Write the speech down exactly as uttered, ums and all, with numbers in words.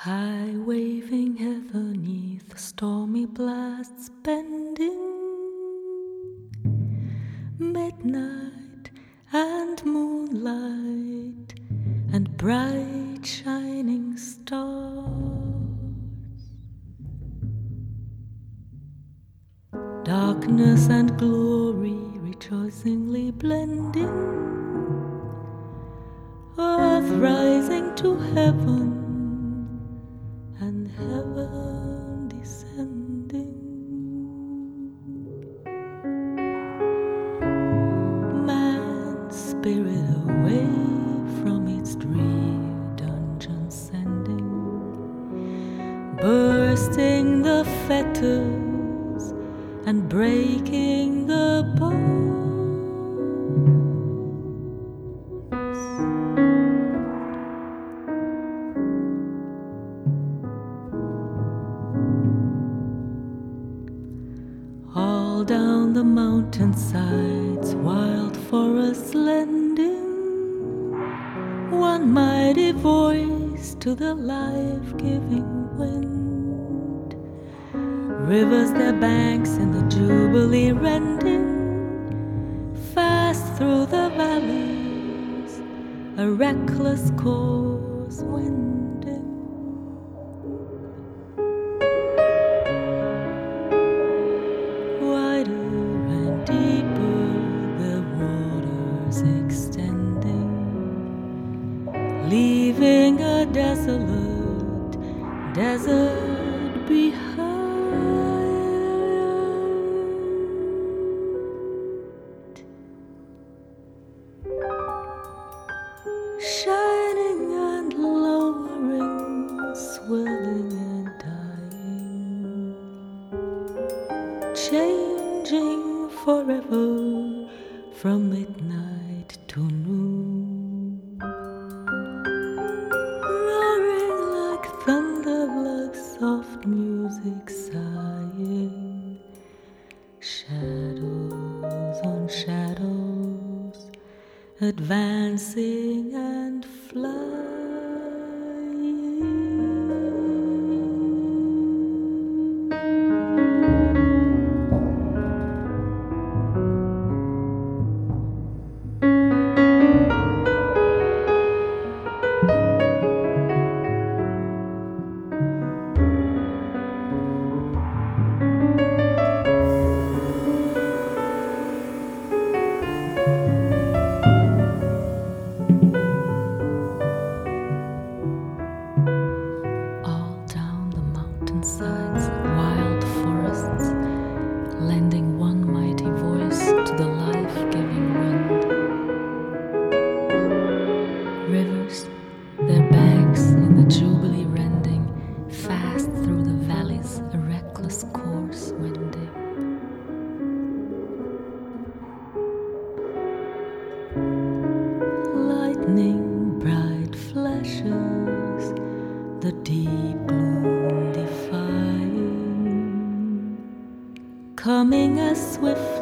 High waving heather neath stormy blasts bending, midnight and moonlight and bright shining stars, darkness and glory rejoicingly blending, earth rising to heaven and heaven descending. Man's spirit away from its drear dungeon sending, bursting the fetters and breaking the bonds. All down the mountainsides, wild forests lending one mighty voice to the life-giving wind. Rivers their banks in the jubilee rending, fast through the valleys, a reckless course wending. Leaving a desolate desert behind, shining and lowering, swelling and dying, changing forever from midnight to noon. Thunder like soft music sighing, shadows on shadows, advancing and flying. Sides, wild forests, lending one mighty voice to the life-giving wind. Rivers, their banks in the jubilee rending, fast through the valleys, a reckless course wending. Lightning bright flashes, the deep gloom defying, coming as swift